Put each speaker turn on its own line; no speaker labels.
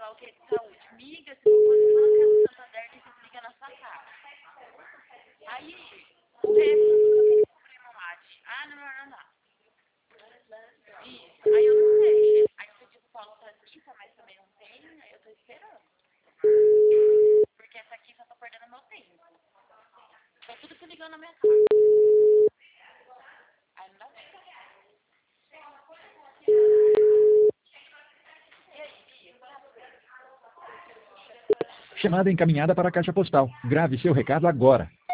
falar o que é de saúde. Miga, se for você fala que é do Santander, que você liga na sua casa. Aí, o resto eu não comprei no mate. Ah, não. Isso, aí eu não sei. Aí você diz que o Paulo tá lista, mas também não tem, aí eu tô esperando. Porque essa aqui só tá perdendo meu tempo. Tá tudo se ligando na minha casa. Aí não dá pra ficar.
Chamada encaminhada para a caixa postal. Grave seu recado agora.